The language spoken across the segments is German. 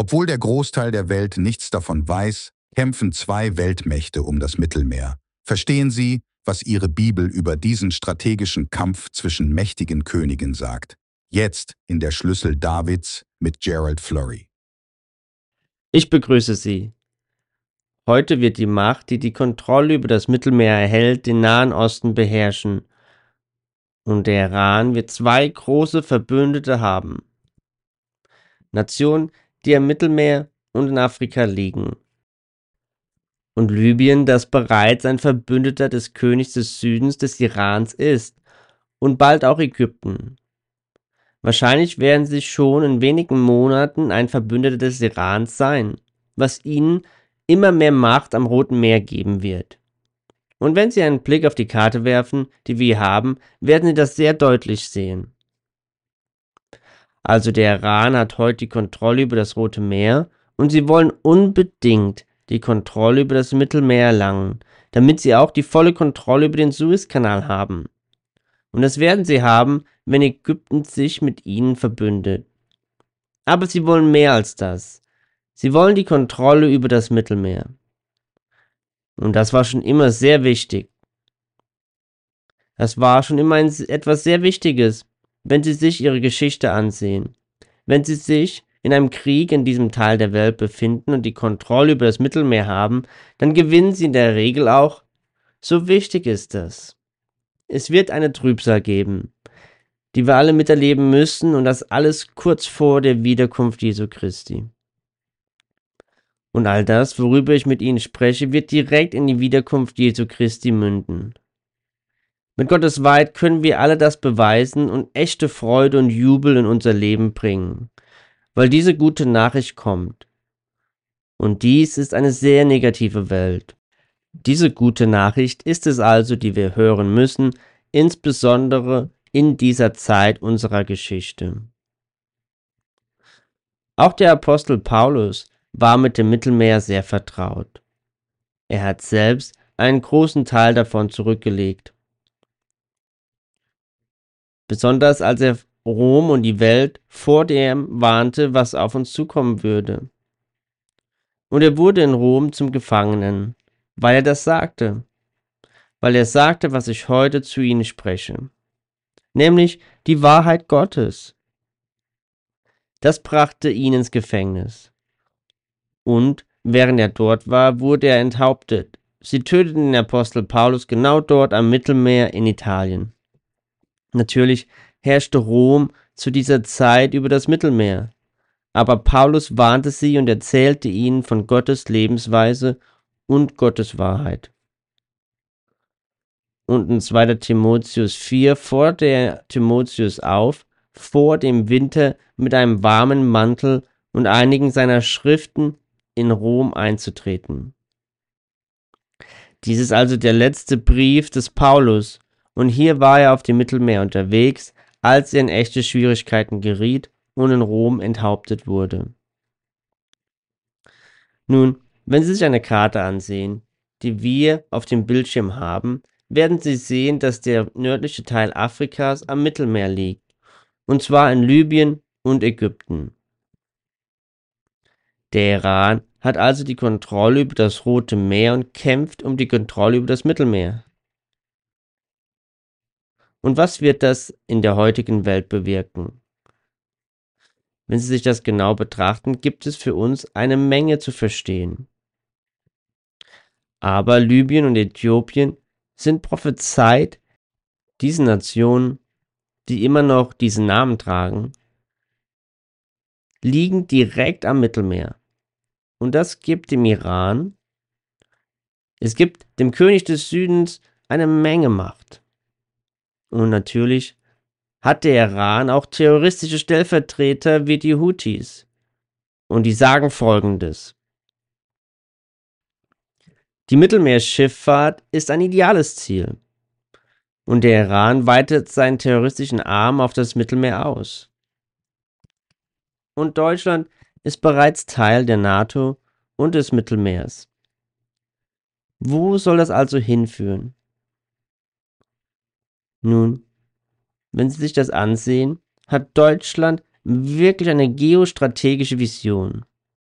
Obwohl der Großteil der Welt nichts davon weiß, kämpfen zwei Weltmächte um das Mittelmeer. Verstehen Sie, was Ihre Bibel über diesen strategischen Kampf zwischen mächtigen Königen sagt? Jetzt in der Schlüssel Davids mit Gerald Flurry. Ich begrüße Sie. Heute wird die Macht, die die Kontrolle über das Mittelmeer erhält, den Nahen Osten beherrschen. Und der Iran wird zwei große Verbündete haben. Nationen, die am Mittelmeer und in Afrika liegen. Und Libyen, das bereits ein Verbündeter des Königs des Südens des Irans ist. Und bald auch Ägypten. Wahrscheinlich werden sie schon in wenigen Monaten ein Verbündeter des Irans sein, was ihnen immer mehr Macht am Roten Meer geben wird. Und wenn Sie einen Blick auf die Karte werfen, die wir hier haben, werden Sie das sehr deutlich sehen. Also der Iran hat heute die Kontrolle über das Rote Meer und sie wollen unbedingt die Kontrolle über das Mittelmeer erlangen, damit sie auch die volle Kontrolle über den Suezkanal haben. Und das werden sie haben, wenn Ägypten sich mit ihnen verbündet. Aber sie wollen mehr als das. Sie wollen die Kontrolle über das Mittelmeer. Und das war schon immer sehr wichtig. Das war schon immer etwas sehr Wichtiges, wenn Sie sich Ihre Geschichte ansehen. Wenn Sie sich in einem Krieg in diesem Teil der Welt befinden und die Kontrolle über das Mittelmeer haben, dann gewinnen Sie in der Regel auch. So wichtig ist das. Es wird eine Trübsal geben, die wir alle miterleben müssen, und das alles kurz vor der Wiederkunft Jesu Christi. Und all das, worüber ich mit Ihnen spreche, wird direkt in die Wiederkunft Jesu Christi münden. Mit Gottes Weih können wir alle das beweisen und echte Freude und Jubel in unser Leben bringen, weil diese gute Nachricht kommt. Und dies ist eine sehr negative Welt. Diese gute Nachricht ist es also, die wir hören müssen, insbesondere in dieser Zeit unserer Geschichte. Auch der Apostel Paulus war mit dem Mittelmeer sehr vertraut. Er hat selbst einen großen Teil davon zurückgelegt. Besonders als er Rom und die Welt vor dem warnte, was auf uns zukommen würde. Und er wurde in Rom zum Gefangenen, weil er das sagte. Weil er sagte, was ich heute zu Ihnen spreche. Nämlich die Wahrheit Gottes. Das brachte ihn ins Gefängnis. Und während er dort war, wurde er enthauptet. Sie töteten den Apostel Paulus genau dort am Mittelmeer in Italien. Natürlich herrschte Rom zu dieser Zeit über das Mittelmeer. Aber Paulus warnte sie und erzählte ihnen von Gottes Lebensweise und Gottes Wahrheit. Und in 2. Timotheus 4 forderte er Timotheus auf, vor dem Winter mit einem warmen Mantel und einigen seiner Schriften in Rom einzutreten. Dies ist also der letzte Brief des Paulus, und hier war er auf dem Mittelmeer unterwegs, als er in echte Schwierigkeiten geriet und in Rom enthauptet wurde. Nun, wenn Sie sich eine Karte ansehen, die wir auf dem Bildschirm haben, werden Sie sehen, dass der nördliche Teil Afrikas am Mittelmeer liegt, und zwar in Libyen und Ägypten. Der Iran hat also die Kontrolle über das Rote Meer und kämpft um die Kontrolle über das Mittelmeer. Und was wird das in der heutigen Welt bewirken? Wenn Sie sich das genau betrachten, gibt es für uns eine Menge zu verstehen. Aber Libyen und Äthiopien sind prophezeit, diese Nationen, die immer noch diesen Namen tragen, liegen direkt am Mittelmeer. Und das gibt dem Iran, es gibt dem König des Südens eine Menge Macht. Und natürlich hat der Iran auch terroristische Stellvertreter wie die Houthis. Und die sagen Folgendes: Die Mittelmeerschifffahrt ist ein ideales Ziel. Und der Iran weitet seinen terroristischen Arm auf das Mittelmeer aus. Und Deutschland ist bereits Teil der NATO und des Mittelmeers. Wo soll das also hinführen? Nun, wenn Sie sich das ansehen, hat Deutschland wirklich eine geostrategische Vision.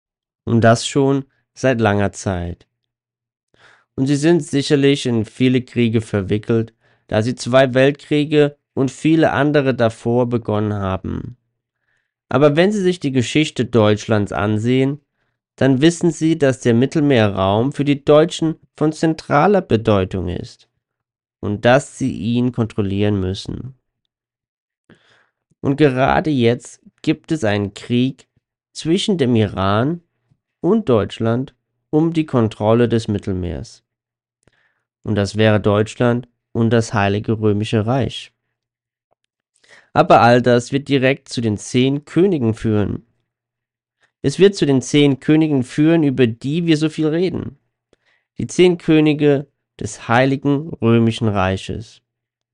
Und das schon seit langer Zeit. Und sie sind sicherlich in viele Kriege verwickelt, da sie 2 Weltkriege und viele andere davor begonnen haben. Aber wenn Sie sich die Geschichte Deutschlands ansehen, dann wissen Sie, dass der Mittelmeerraum für die Deutschen von zentraler Bedeutung ist und dass sie ihn kontrollieren müssen. Und gerade jetzt gibt es einen Krieg zwischen dem Iran und Deutschland um die Kontrolle des Mittelmeers. Und das wäre Deutschland und das Heilige Römische Reich. Aber all das wird direkt zu den 10 Königen führen. Es wird zu den 10 Königen führen, über die wir so viel reden. Die 10 Könige des Heiligen Römischen Reiches.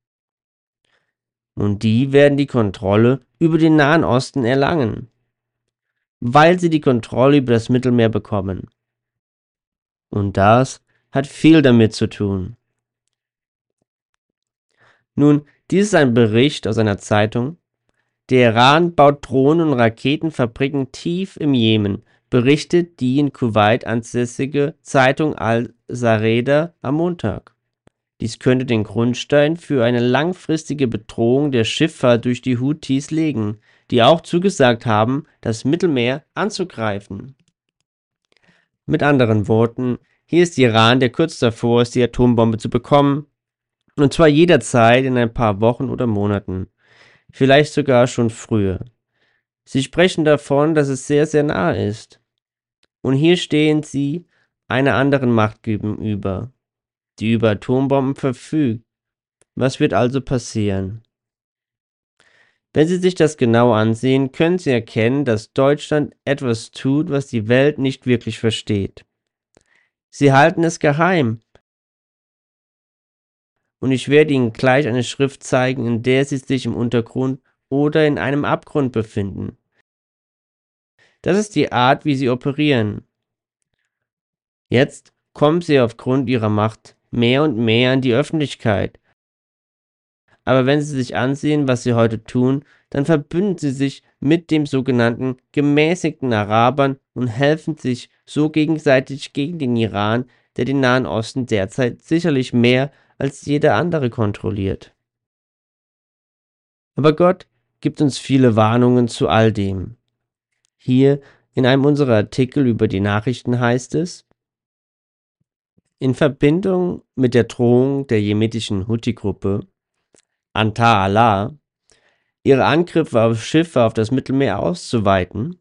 Und die werden die Kontrolle über den Nahen Osten erlangen, weil sie die Kontrolle über das Mittelmeer bekommen. Und das hat viel damit zu tun. Nun, dies ist ein Bericht aus einer Zeitung. Der Iran baut Drohnen- und Raketenfabriken tief im Jemen, berichtet die in Kuwait ansässige Zeitung Al-Zareda am Montag. Dies könnte den Grundstein für eine langfristige Bedrohung der Schifffahrt durch die Houthis legen, die auch zugesagt haben, das Mittelmeer anzugreifen. Mit anderen Worten, hier ist Iran, der kurz davor ist, die Atombombe zu bekommen, und zwar jederzeit in ein paar Wochen oder Monaten, vielleicht sogar schon früher. Sie sprechen davon, dass es sehr, sehr nahe ist. Und hier stehen sie einer anderen Macht gegenüber, die über Atombomben verfügt. Was wird also passieren? Wenn Sie sich das genau ansehen, können Sie erkennen, dass Deutschland etwas tut, was die Welt nicht wirklich versteht. Sie halten es geheim. Und ich werde Ihnen gleich eine Schrift zeigen, in der Sie sich im Untergrund oder in einem Abgrund befinden. Das ist die Art, wie Sie operieren. Jetzt kommen Sie aufgrund Ihrer Macht mehr und mehr an die Öffentlichkeit. Aber wenn Sie sich ansehen, was Sie heute tun, dann verbünden Sie sich mit dem sogenannten gemäßigten Arabern und helfen sich so gegenseitig gegen den Iran, der den Nahen Osten derzeit sicherlich mehr als jeder andere kontrolliert. Aber Gott gibt uns viele Warnungen zu all dem. Hier in einem unserer Artikel über die Nachrichten heißt es: In Verbindung mit der Drohung der jemenitischen Houthi-Gruppe Ansar Allah, ihre Angriffe auf Schiffe auf das Mittelmeer auszuweiten.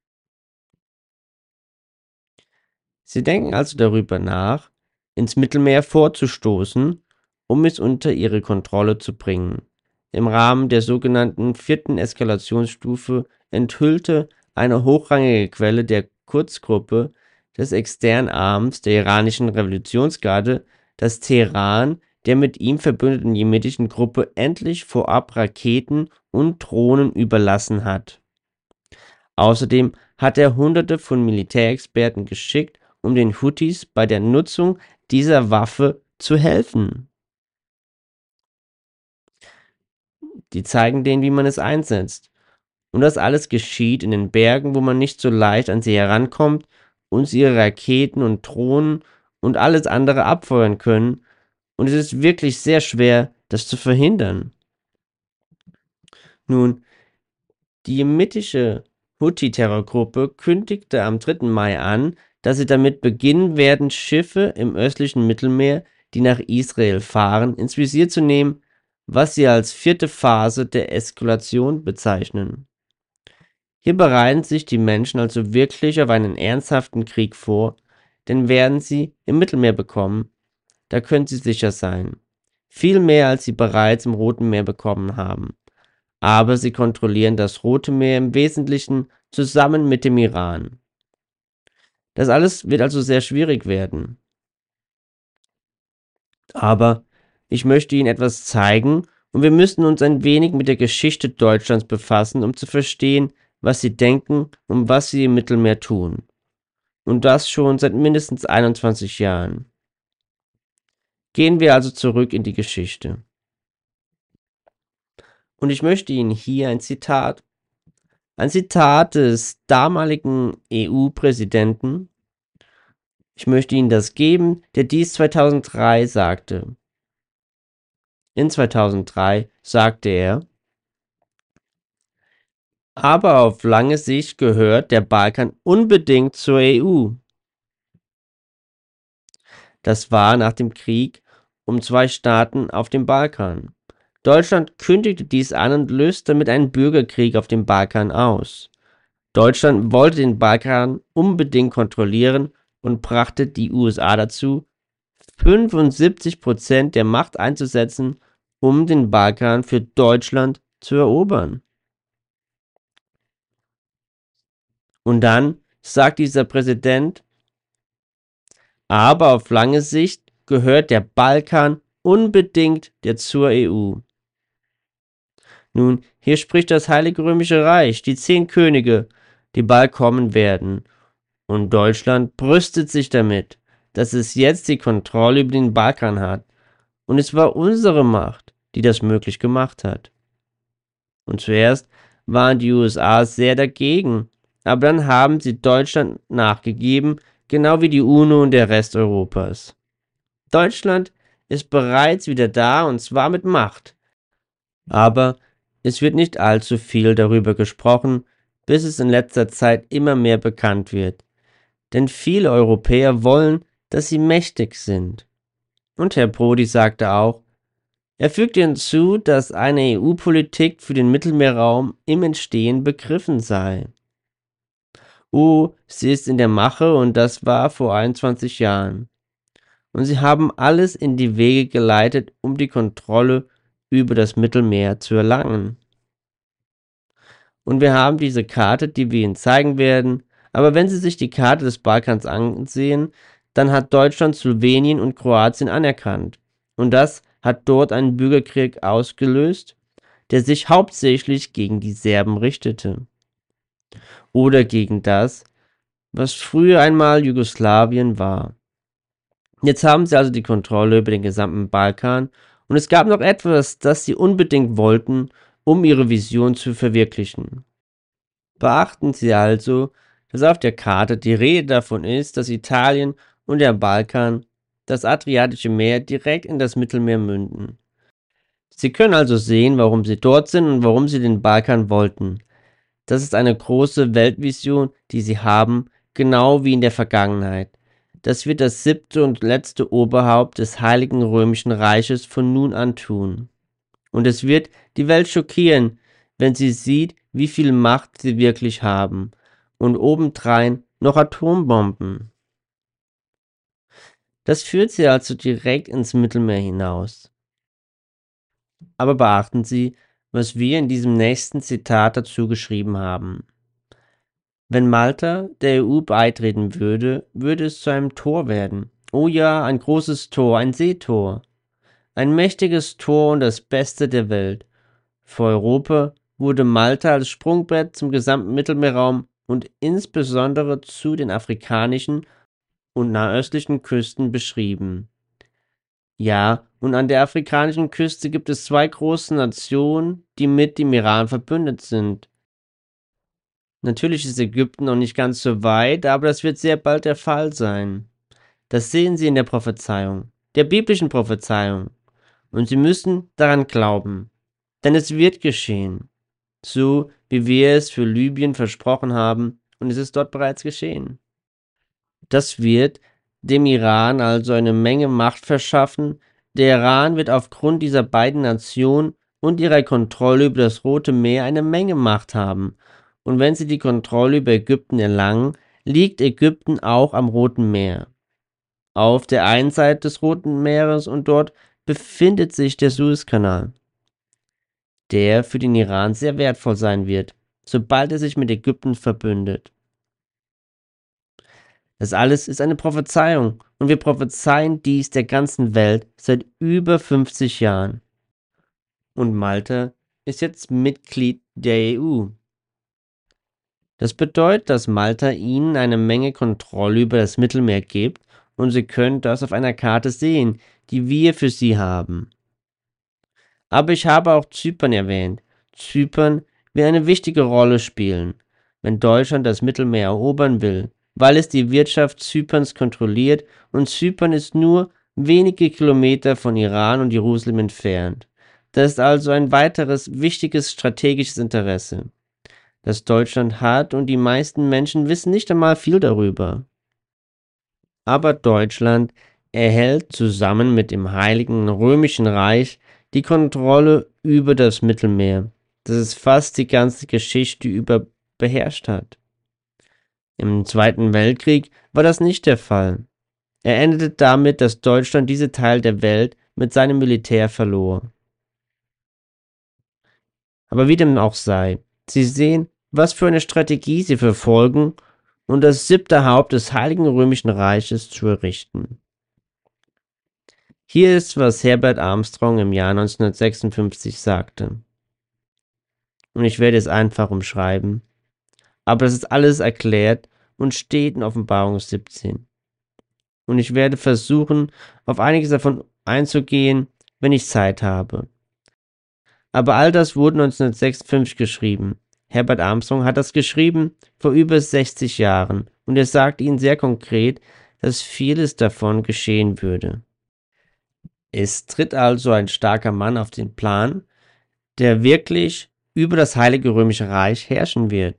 Sie denken also darüber nach, ins Mittelmeer vorzustoßen, um es unter ihre Kontrolle zu bringen. Im Rahmen der sogenannten 4. Eskalationsstufe enthüllte eine hochrangige Quelle der Quds-Gruppe des externen Arms der iranischen Revolutionsgarde, dass Teheran der mit ihm verbündeten jemenitischen Gruppe endlich vorab Raketen und Drohnen überlassen hat. Außerdem hat er Hunderte von Militärexperten geschickt, um den Houthis bei der Nutzung dieser Waffe zu helfen. Die zeigen denen, wie man es einsetzt. Und das alles geschieht in den Bergen, wo man nicht so leicht an sie herankommt und sie ihre Raketen und Drohnen und alles andere abfeuern können. Und es ist wirklich sehr schwer, das zu verhindern. Nun, die jemenitische Houthi-Terrorgruppe kündigte am 3. Mai an, dass sie damit beginnen werden, Schiffe im östlichen Mittelmeer, die nach Israel fahren, ins Visier zu nehmen, was sie als 4. Phase der Eskalation bezeichnen. Hier bereiten sich die Menschen also wirklich auf einen ernsthaften Krieg vor, denn werden sie im Mittelmeer bekommen, da können sie sicher sein. Viel mehr, als sie bereits im Roten Meer bekommen haben. Aber sie kontrollieren das Rote Meer im Wesentlichen zusammen mit dem Iran. Das alles wird also sehr schwierig werden. Aber ich möchte Ihnen etwas zeigen und wir müssen uns ein wenig mit der Geschichte Deutschlands befassen, um zu verstehen, was sie denken und was sie im Mittelmeer tun. Und das schon seit mindestens 21 Jahren. Gehen wir also zurück in die Geschichte. Und ich möchte Ihnen hier ein Zitat Ein Zitat des damaligen EU-Präsidenten. Ich möchte Ihnen das geben, der dies 2003 sagte. In 2003 sagte er: Aber auf lange Sicht gehört der Balkan unbedingt zur EU. Das war nach dem Krieg um zwei Staaten auf dem Balkan. Deutschland kündigte dies an und löste damit einen Bürgerkrieg auf dem Balkan aus. Deutschland wollte den Balkan unbedingt kontrollieren und brachte die USA dazu, 75% der Macht einzusetzen, um den Balkan für Deutschland zu erobern. Und dann sagt dieser Präsident: Aber auf lange Sicht gehört der Balkan unbedingt zur EU. Nun, hier spricht das Heilige Römische Reich, die 10 Könige, die bald kommen werden. Und Deutschland brüstet sich damit, dass es jetzt die Kontrolle über den Balkan hat. Und es war unsere Macht, die das möglich gemacht hat. Und zuerst waren die USA sehr dagegen, aber dann haben sie Deutschland nachgegeben, genau wie die UNO und der Rest Europas. Deutschland ist bereits wieder da, und zwar mit Macht. Aber es wird nicht allzu viel darüber gesprochen, bis es in letzter Zeit immer mehr bekannt wird. Denn viele Europäer wollen, dass sie mächtig sind. Und Herr Prodi sagte auch, er fügte hinzu, dass eine EU-Politik für den Mittelmeerraum im Entstehen begriffen sei. Sie ist in der Mache, und das war vor 21 Jahren. Und sie haben alles in die Wege geleitet, um die Kontrolle über das Mittelmeer zu erlangen. Und wir haben diese Karte, die wir Ihnen zeigen werden. Aber wenn Sie sich die Karte des Balkans ansehen, dann hat Deutschland Slowenien und Kroatien anerkannt. Und das hat dort einen Bürgerkrieg ausgelöst, der sich hauptsächlich gegen die Serben richtete. Oder gegen das, was früher einmal Jugoslawien war. Jetzt haben sie also die Kontrolle über den gesamten Balkan, und es gab noch etwas, das sie unbedingt wollten, um ihre Vision zu verwirklichen. Beachten Sie also, dass auf der Karte die Rede davon ist, dass Italien und der Balkan, das Adriatische Meer, direkt in das Mittelmeer münden. Sie können also sehen, warum sie dort sind und warum sie den Balkan wollten. Das ist eine große Weltvision, die sie haben, genau wie in der Vergangenheit. Das wird das 7. und letzte Oberhaupt des Heiligen Römischen Reiches von nun an tun. Und es wird die Welt schockieren, wenn sie sieht, wie viel Macht sie wirklich haben. Und obendrein noch Atombomben. Das führt sie also direkt ins Mittelmeer hinaus. Aber beachten Sie, was wir in diesem nächsten Zitat dazu geschrieben haben. Wenn Malta der EU beitreten würde, würde es zu einem Tor werden. Oh ja, ein großes Tor, ein Seetor. Ein mächtiges Tor und das Beste der Welt. Für Europa wurde Malta als Sprungbrett zum gesamten Mittelmeerraum und insbesondere zu den afrikanischen und nahöstlichen Küsten beschrieben. Ja, und an der afrikanischen Küste gibt es 2 große Nationen, die mit dem Iran verbündet sind. Natürlich ist Ägypten noch nicht ganz so weit, aber das wird sehr bald der Fall sein. Das sehen Sie in der Prophezeiung, der biblischen Prophezeiung. Und Sie müssen daran glauben, denn es wird geschehen, so wie wir es für Libyen versprochen haben, und es ist dort bereits geschehen. Das wird dem Iran also eine Menge Macht verschaffen. Der Iran wird aufgrund dieser beiden Nationen und ihrer Kontrolle über das Rote Meer eine Menge Macht haben. Und wenn sie die Kontrolle über Ägypten erlangen, liegt Ägypten auch am Roten Meer. Auf der einen Seite des Roten Meeres, und dort befindet sich der Suezkanal, der für den Iran sehr wertvoll sein wird, sobald er sich mit Ägypten verbündet. Das alles ist eine Prophezeiung, und wir prophezeien dies der ganzen Welt seit über 50 Jahren. Und Malta ist jetzt Mitglied der EU. Das bedeutet, dass Malta ihnen eine Menge Kontrolle über das Mittelmeer gibt, und sie können das auf einer Karte sehen, die wir für sie haben. Aber ich habe auch Zypern erwähnt. Zypern wird eine wichtige Rolle spielen, wenn Deutschland das Mittelmeer erobern will, weil es die Wirtschaft Zyperns kontrolliert und Zypern ist nur wenige Kilometer von Iran und Jerusalem entfernt. Das ist also ein weiteres wichtiges strategisches Interesse, das Deutschland hat, und die meisten Menschen wissen nicht einmal viel darüber. Aber Deutschland erhält zusammen mit dem Heiligen Römischen Reich die Kontrolle über das Mittelmeer, das es fast die ganze Geschichte über beherrscht hat. Im Zweiten Weltkrieg war das nicht der Fall. Er endete damit, dass Deutschland diese Teil der Welt mit seinem Militär verlor. Aber wie dem auch sei, Sie sehen, was für eine Strategie sie verfolgen, und das 7. Haupt des Heiligen Römischen Reiches zu errichten. Hier ist, was Herbert Armstrong im Jahr 1956 sagte. Und ich werde es einfach umschreiben. Aber das ist alles erklärt und steht in Offenbarung 17. Und ich werde versuchen, auf einiges davon einzugehen, wenn ich Zeit habe. Aber all das wurde 1956 geschrieben. Herbert Armstrong hat das geschrieben vor über 60 Jahren und er sagt Ihnen sehr konkret, dass vieles davon geschehen würde. Es tritt also ein starker Mann auf den Plan, der wirklich über das Heilige Römische Reich herrschen wird.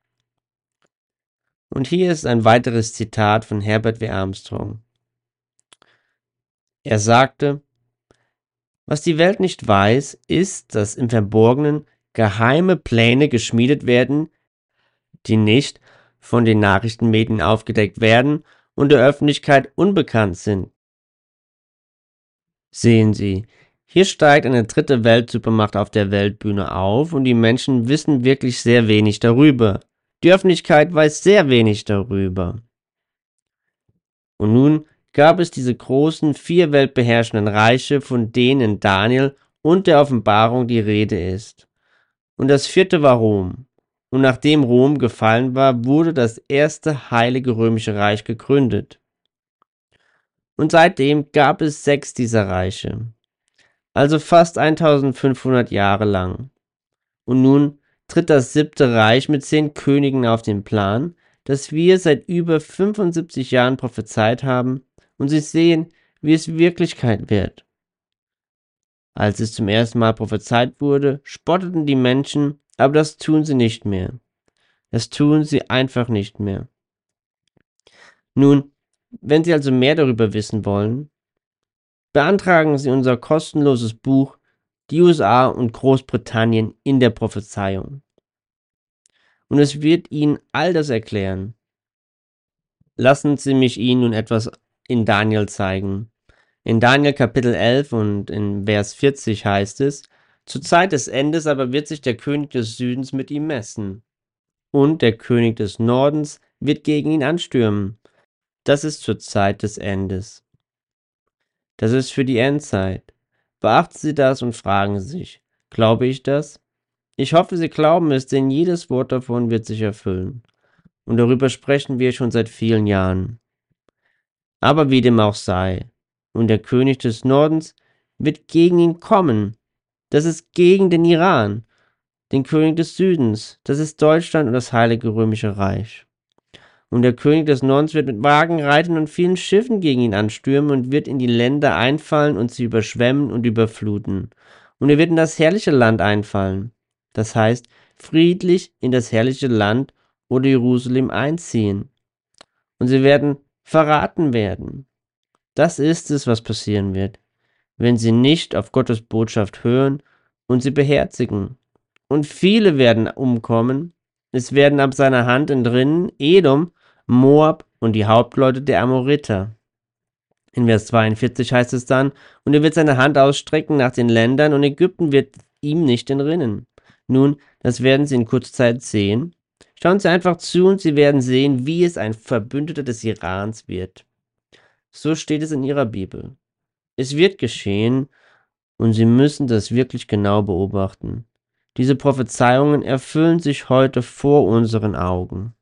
Und hier ist ein weiteres Zitat von Herbert W. Armstrong. Er sagte: Was die Welt nicht weiß, ist, dass im Verborgenen geheime Pläne geschmiedet werden, die nicht von den Nachrichtenmedien aufgedeckt werden und der Öffentlichkeit unbekannt sind. Sehen Sie, hier steigt eine dritte Weltsupermacht auf der Weltbühne auf und die Menschen wissen wirklich sehr wenig darüber. Die Öffentlichkeit weiß sehr wenig darüber. Und nun gab es diese großen 4 weltbeherrschenden Reiche, von denen in Daniel und der Offenbarung die Rede ist. Und das 4. war Rom. Und nachdem Rom gefallen war, wurde das erste Heilige Römische Reich gegründet. Und seitdem gab es 6 dieser Reiche, also fast 1500 Jahre lang. Und nun tritt das 7. Reich mit 10 Königen auf den Plan, das wir seit über 75 Jahren prophezeit haben, und Sie sehen, wie es Wirklichkeit wird. Als es zum ersten Mal prophezeit wurde, spotteten die Menschen, aber das tun sie nicht mehr. Das tun sie einfach nicht mehr. Nun, wenn Sie also mehr darüber wissen wollen, beantragen Sie unser kostenloses Buch Die USA und Großbritannien in der Prophezeiung. Und es wird Ihnen all das erklären. Lassen Sie mich Ihnen nun etwas in Daniel zeigen. In Daniel Kapitel 11 und in Vers 40 heißt es: Zur Zeit des Endes aber wird sich der König des Südens mit ihm messen. Und der König des Nordens wird gegen ihn anstürmen. Das ist zur Zeit des Endes. Das ist für die Endzeit. Beachten Sie das und fragen Sie sich: Glaube ich das? Ich hoffe, Sie glauben es, denn jedes Wort davon wird sich erfüllen. Und darüber sprechen wir schon seit vielen Jahren. Aber wie dem auch sei, und der König des Nordens wird gegen ihn kommen. Das ist gegen den Iran, den König des Südens, das ist Deutschland und das Heilige Römische Reich. Und der König des Nordens wird mit Wagen reiten und vielen Schiffen gegen ihn anstürmen und wird in die Länder einfallen und sie überschwemmen und überfluten. Und er wird in das herrliche Land einfallen. Das heißt, friedlich in das herrliche Land oder Jerusalem einziehen. Und sie werden verraten werden. Das ist es, was passieren wird, wenn sie nicht auf Gottes Botschaft hören und sie beherzigen. Und viele werden umkommen. Es werden ab seiner Hand entrinnen Edom, Moab und die Hauptleute der Amoriter. In Vers 42 heißt es dann: Und er wird seine Hand ausstrecken nach den Ländern und Ägypten wird ihm nicht entrinnen. Nun, das werden Sie in kurzer Zeit sehen. Schauen Sie einfach zu und Sie werden sehen, wie es ein Verbündeter des Irans wird. So steht es in Ihrer Bibel. Es wird geschehen und Sie müssen das wirklich genau beobachten. Diese Prophezeiungen erfüllen sich heute vor unseren Augen.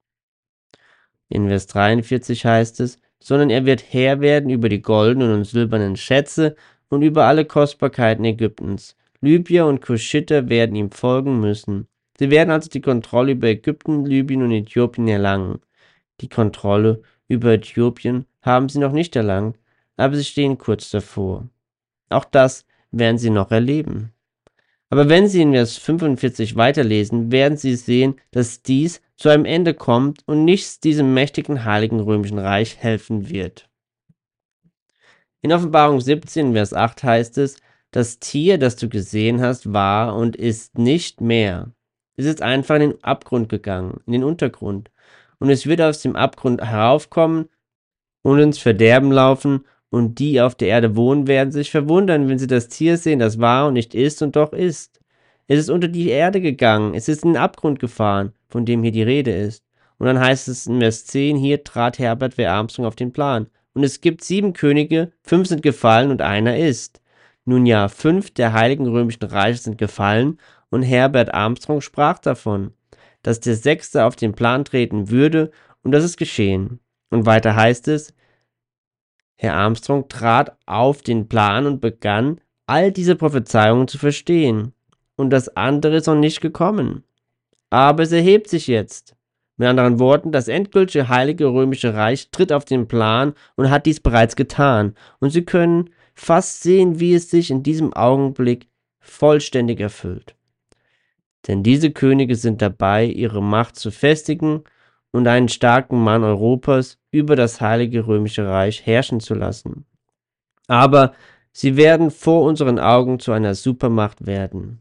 In Vers 43 heißt es: Sondern er wird Herr werden über die goldenen und silbernen Schätze und über alle Kostbarkeiten Ägyptens. Libyer und Kuschiter werden ihm folgen müssen. Sie werden also die Kontrolle über Ägypten, Libyen und Äthiopien erlangen. Die Kontrolle über Äthiopien haben sie noch nicht erlangt, aber sie stehen kurz davor. Auch das werden sie noch erleben. Aber wenn Sie in Vers 45 weiterlesen, werden Sie sehen, dass dies zu einem Ende kommt und nichts diesem mächtigen heiligen römischen Reich helfen wird. In Offenbarung 17, Vers 8 heißt es, das Tier, das du gesehen hast, war und ist nicht mehr. Es ist einfach in den Abgrund gegangen, in den Untergrund. Und es wird aus dem Abgrund heraufkommen und ins Verderben laufen, und die auf der Erde wohnen, werden sich verwundern, wenn sie das Tier sehen, das war und nicht ist und doch ist. Es ist unter die Erde gegangen, es ist in den Abgrund gefahren, von dem hier die Rede ist. Und dann heißt es in Vers 10, hier trat Herbert W. Armstrong auf den Plan. Und es gibt 7 Könige, 5 sind gefallen und einer ist. Nun ja, 5 der heiligen römischen Reiche sind gefallen, und Herbert Armstrong sprach davon, dass der 6. auf den Plan treten würde, und das ist geschehen. Und weiter heißt es, Herr Armstrong trat auf den Plan und begann, all diese Prophezeiungen zu verstehen. Und das andere ist noch nicht gekommen. Aber es erhebt sich jetzt. Mit anderen Worten, das endgültige heilige römische Reich tritt auf den Plan und hat dies bereits getan. Und Sie können fast sehen, wie es sich in diesem Augenblick vollständig erfüllt. Denn diese Könige sind dabei, ihre Macht zu festigen und einen starken Mann Europas über das heilige römische Reich herrschen zu lassen. Aber sie werden vor unseren Augen zu einer Supermacht werden.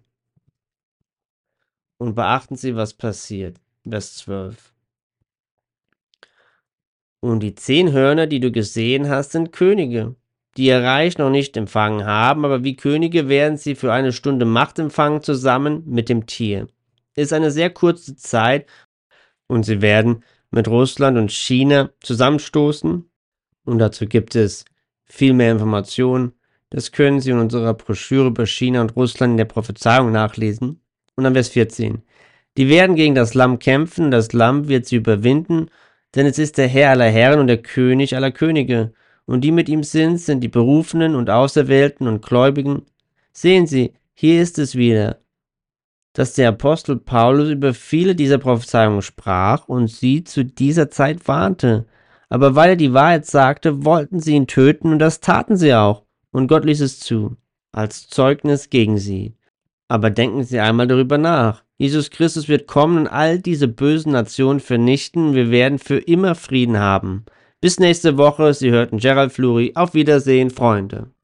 Und beachten Sie, was passiert. Vers 12. Und die 10 Hörner, die du gesehen hast, sind Könige, die ihr Reich noch nicht empfangen haben, aber wie Könige werden sie für eine Stunde Macht empfangen zusammen mit dem Tier. Es ist eine sehr kurze Zeit und sie werden mit Russland und China zusammenstoßen. Und dazu gibt es viel mehr Informationen. Das können Sie in unserer Broschüre über China und Russland in der Prophezeiung nachlesen. Und dann Vers 14. Die werden gegen das Lamm kämpfen, das Lamm wird sie überwinden, denn es ist der Herr aller Herren und der König aller Könige. Und die mit ihm sind die Berufenen und Auserwählten und Gläubigen. Sehen Sie, hier ist es wieder, dass der Apostel Paulus über viele dieser Prophezeiungen sprach und sie zu dieser Zeit warnte. Aber weil er die Wahrheit sagte, wollten sie ihn töten und das taten sie auch. Und Gott ließ es zu, als Zeugnis gegen sie. Aber denken Sie einmal darüber nach. Jesus Christus wird kommen und all diese bösen Nationen vernichten. Wir werden für immer Frieden haben. Bis nächste Woche. Sie hörten Gerald Fluri. Auf Wiedersehen, Freunde.